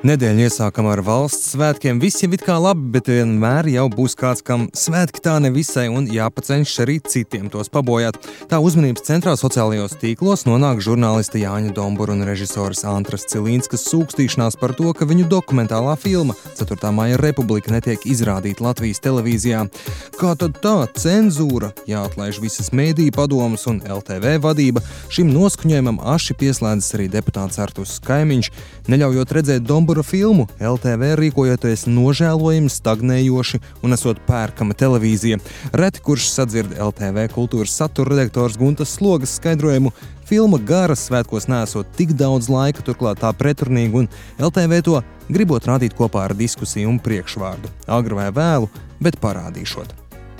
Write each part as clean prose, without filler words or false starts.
Nedēļu iesākam ar valsts svētkiem. Viss jau it kā labi, bet vienmēr jau būs kāds, kam svētki tā nevisai un jāpacenšas arī citiem tos pabojāt. Tā uzmanības centrā sociālajos tīklos nonāk žurnāliste Jāņa Dombura un režisors Antras Cilīnskas sūkstīšanās par to, ka viņu dokumentālā filma 4. maija Republika netiek izrādīta Latvijas televīzijā. Kā tad tā cenzūra? Jāatlaiž visas mēdīju padomas un LTV vadība. Šim noskaņojumam aši pieslēdzas arī deputāts Artūrs Kaimiņš, neļaujot redzēt Dombura filmu. LTV rīkojoties nožēlojami, stagnējoši un esot pērkama televīzija. Reti kurš sadzird LTV kultūras satura redaktors Guntas Slogas skaidrojumu. Filma garas, svētkos neesot tik daudz laika, turklāt tā pretrunīga, un LTV to gribot rādīt kopā ar diskusiju un priekšvārdu. Agri vai vēlu, bet parādīšot.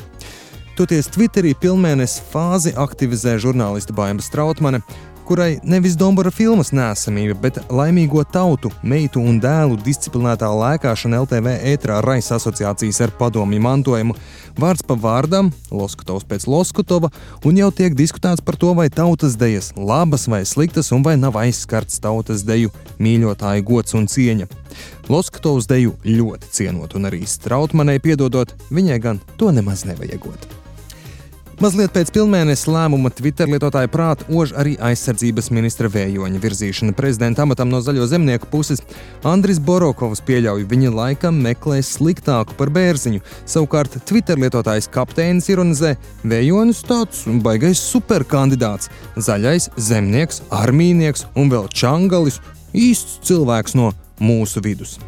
Toties Twitterī pilnmēnesi fāzi aktivizē žurnāliste Baima Strautmane, kurai nevis Dombura filmas neesamība, bet laimīgo tautu, meitu un dēlu disciplinētā lēkāšana LTV ētrā raisa asociācijas ar padomju mantojumu. Vārds pa vārdam, Loskutovs pēc Loskutova, un jau tiek diskutēts par to, vai tautas dejas labas vai sliktas un vai nav aizskarts tautas deju mīļotāju gods un cieņa. Loskutovs deju ļoti cienot un arī Strautmanei piedodot, viņai gan to nemaz nevajagot. Mazliet pēc pilnmēnesa lēmuma Twitter lietotāju prātu ož arī aizsardzības ministra Vējoņa virzīšana prezidenta amatam no Zaļo zemnieku puses. Andris Borokovs pieļauj, viņa laikam meklēs sliktāku par Bērziņu. Savukārt Twitter lietotājs kapteinis ironizē, Vējonis tāds baigais superkandidāts, zaļais zemnieks, armīnieks un vēl čangalis, īsts cilvēks no mūsu vidus.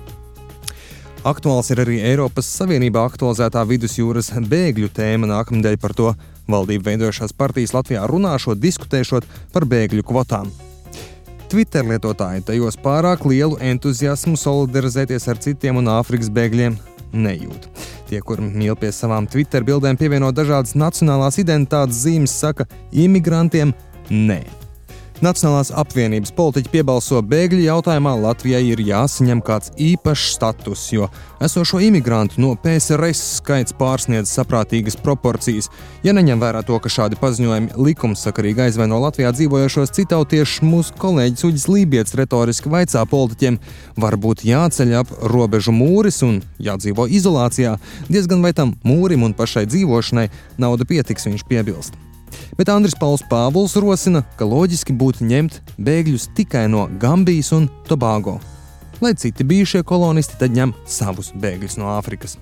Aktuāls ir arī Eiropas Savienībā aktualizētā vidusjūras bēgļu tēma. Nākamnedēļ par to valdību veidojušās partijas Latvijā runāšot, diskutēšot par bēgļu kvotām. Twitter lietotāji tajos pārāk lielu entuziasmu solidarizēties ar citiem un Āfrikas bēgļiem nejūt. Tie, kuri mīl pie savām Twitter bildēm pievienot dažādas nacionālās identitātes zīmes, saka imigrantiem nē. Nacionālās apvienības politiķi piebalso bēgļu jautājumā Latvijai ir jāsaņem kāds īpašs status, jo esošo imigrantu no PSRS skaits pārsniedz saprātīgas proporcijas. Ja neņem vērā to, ka šādi paziņojumi likumsakarīgi aizvaino Latvijā dzīvojošos citautiešus, mūsu kolēģis Uģis Lībietis retoriski vaicā politiķiem, varbūt jāceļ ap robežu mūris un jādzīvo izolācijā. Diezgan vai tam mūrim un pašai dzīvošanai nauda pietiks, viņš piebilst. Bet Andris Pauls Pāvuls rosina, ka loģiski būtu ņemt bēgļus tikai no Gambijas un Tobago, lai citi bijušie kolonisti tad ņem savus bēgļus no Āfrikas.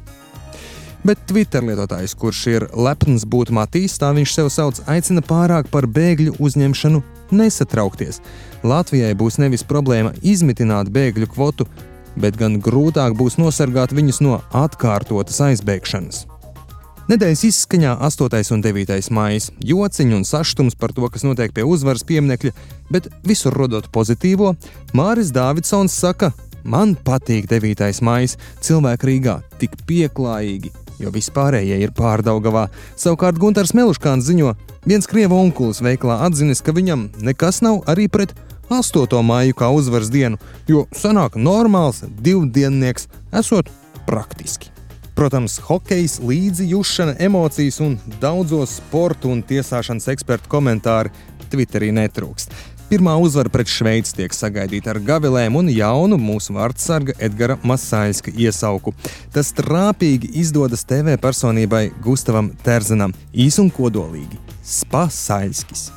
Bet Twitter lietotājs, kurš ir lepns būt Matīs, tā viņš sev sauc, aicina pārāk par bēgļu uzņemšanu nesatraukties. Latvijai būs nevis problēma izmitināt bēgļu kvotu, bet gan grūtāk būs nosargāt viņus no atkārtotas aizbēgšanas. Nedēļas izskaņā 8. un 9. maijs, jociņi un saštums par to, kas notiek pie uzvaras pieminekļa, bet visur rodot pozitīvo, Māris Dāvidsons saka, man patīk 9. maijs, cilvēki Rīgā tik pieklājīgi, jo vispārējie ir Pārdaugavā. Savukārt Guntars Meluškāns ziņo, viens krievu onkulis veiklā atzinis, ka viņam nekas nav arī pret 8. maiju kā uzvaras dienu, jo sanāk normāls divdiennieks esot praktiski. Protams, hokejs, līdzjūšana, emocijas un daudzos sportu un tiesāšanas ekspertu komentāri Twitterī netrūkst. Pirmā uzvara pret Šveici tiek sagaidīta ar gavilēm un jaunu mūsu vārdsarga Edgara Masāļska iesauku. Tas trāpīgi izdodas TV personībai Gustavam Terzenam, īs un kodolīgi – Spasaļskis.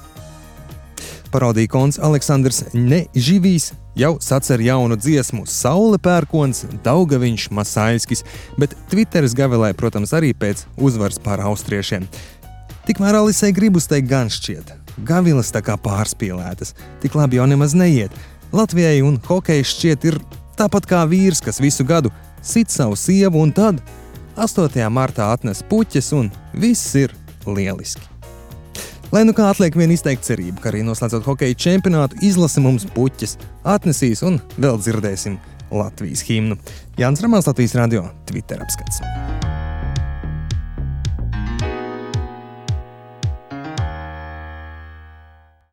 Parodīkons Aleksandrs Neživijs jau sacer jaunu dziesmu Saule pērkons, Daugaviņš Masāļskis, bet Twitteris gavilē, protams, arī pēc uzvaras pār austriešiem. Tikmēr Alisei Gribustai gan šķiet, gavilas tā kā pārspīlētas, tik labi jau nemaz neiet. Latvijai un hokejs šķiet ir tāpat kā vīrs, kas visu gadu sit savu sievu un tad 8. martā atnes puķes un viss ir lieliski. Lai nu kā atliek vien izteikt cerību, ka arī noslēdzot hokeja čempionātu izlase mums puķes atnesīs un vēl dzirdēsim Latvijas himnu. Jānis Ramāns, Latvijas radio, Twitter apskats.